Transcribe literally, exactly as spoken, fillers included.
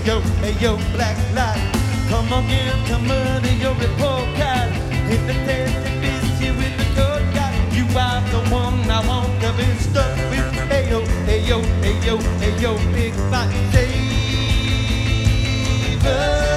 yo, hey yo, black light. Come on, give to murder your report card. Hit the test and miss you with the good guy. You are the one I want to be stuck with. Hey yo, hey yo, hey yo, hey yo, big fat saver.